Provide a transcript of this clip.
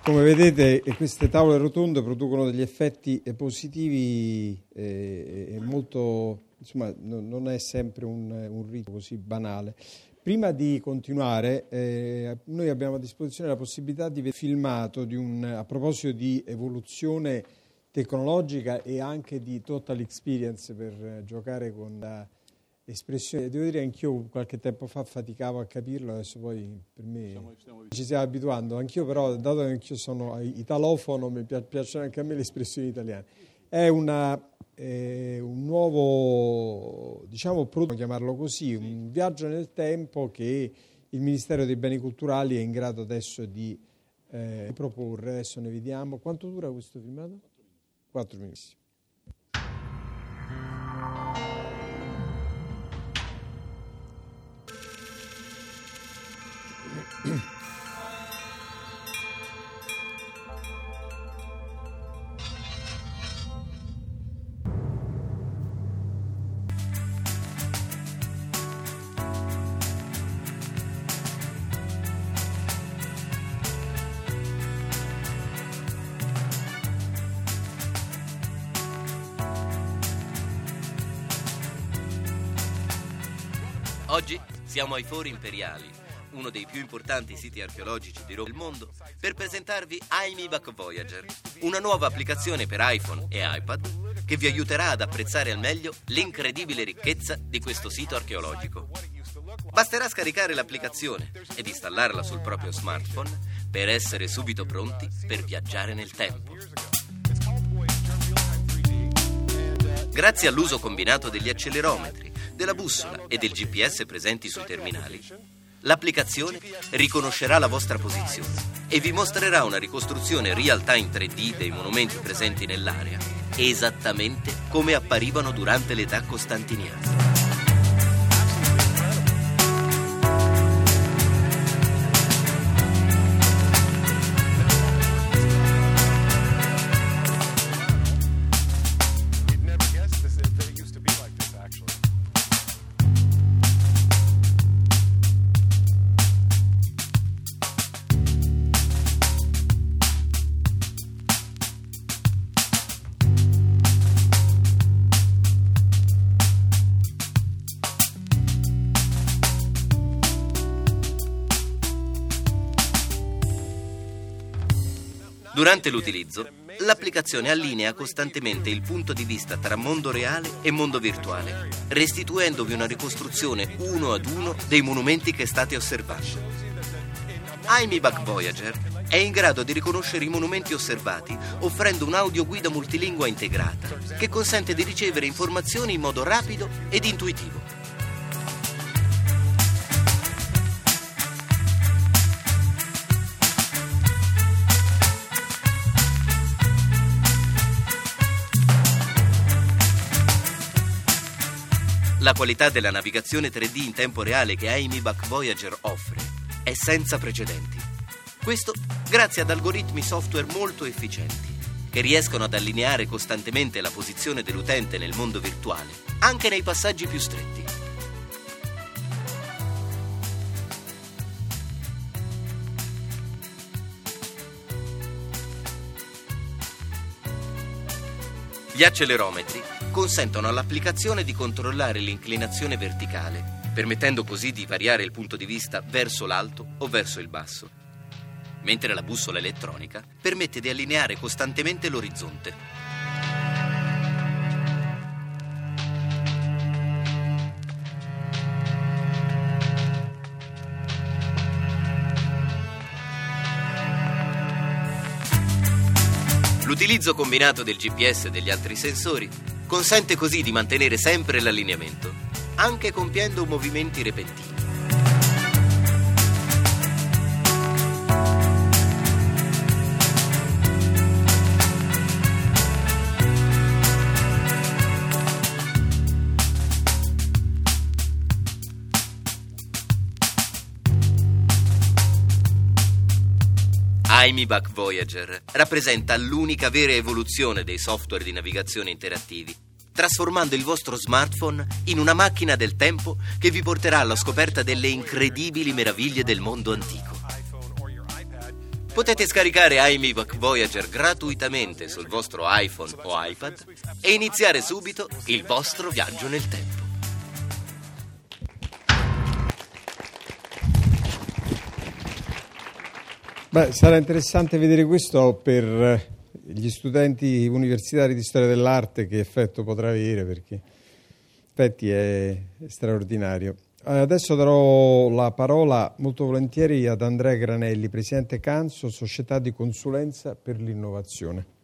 Come vedete, queste tavole rotonde producono degli effetti positivi e molto, insomma, non è sempre un rito così banale. Prima di continuare, noi abbiamo a disposizione la possibilità di vedere filmato a proposito di evoluzione tecnologica e anche di total experience per giocare con la espressione. Devo dire, anch'io qualche tempo fa faticavo a capirlo, adesso poi per me ci stiamo abituando. Anch'io però, dato che anch'io sono italofono, mi piacciono anche a me le espressioni italiane. È un nuovo, diciamo, prodotto, chiamarlo così, un viaggio nel tempo che il Ministero dei Beni Culturali è in grado adesso di proporre. Adesso ne vediamo. Quanto dura questo filmato? 4 minuti. Oggi siamo ai Fori Imperiali, uno dei più importanti siti archeologici di Roma del mondo, per presentarvi iMeBack Voyager, una nuova applicazione per iPhone e iPad che vi aiuterà ad apprezzare al meglio l'incredibile ricchezza di questo sito archeologico. Basterà scaricare l'applicazione ed installarla sul proprio smartphone per essere subito pronti per viaggiare nel tempo. Grazie all'uso combinato degli accelerometri, della bussola e del GPS presenti sui terminali, l'applicazione riconoscerà la vostra posizione e vi mostrerà una ricostruzione real-time 3D dei monumenti presenti nell'area, esattamente come apparivano durante l'età costantiniana. Durante l'utilizzo, l'applicazione allinea costantemente il punto di vista tra mondo reale e mondo virtuale, restituendovi una ricostruzione uno ad uno dei monumenti che state osservando. iMeBack Voyager è in grado di riconoscere i monumenti osservati, offrendo un'audioguida multilingua integrata che consente di ricevere informazioni in modo rapido ed intuitivo. La qualità della navigazione 3D in tempo reale che iMeBack Voyager offre è senza precedenti. Questo grazie ad algoritmi software molto efficienti, che riescono ad allineare costantemente la posizione dell'utente nel mondo virtuale, anche nei passaggi più stretti. Gli accelerometri consentono all'applicazione di controllare l'inclinazione verticale, permettendo così di variare il punto di vista verso l'alto o verso il basso, mentre la bussola elettronica permette di allineare costantemente l'orizzonte. L'utilizzo combinato del GPS e degli altri sensori consente così di mantenere sempre l'allineamento, anche compiendo movimenti repentini. iMeBack Voyager rappresenta l'unica vera evoluzione dei software di navigazione interattivi, trasformando il vostro smartphone in una macchina del tempo che vi porterà alla scoperta delle incredibili meraviglie del mondo antico. Potete scaricare iMeVac Voyager gratuitamente sul vostro iPhone o iPad e iniziare subito il vostro viaggio nel tempo. Beh, sarà interessante vedere questo per gli studenti universitari di storia dell'arte, che effetto potrà avere, perché in effetti è straordinario. Adesso darò la parola molto volentieri ad Andrea Granelli, presidente Canso, società di consulenza per l'innovazione.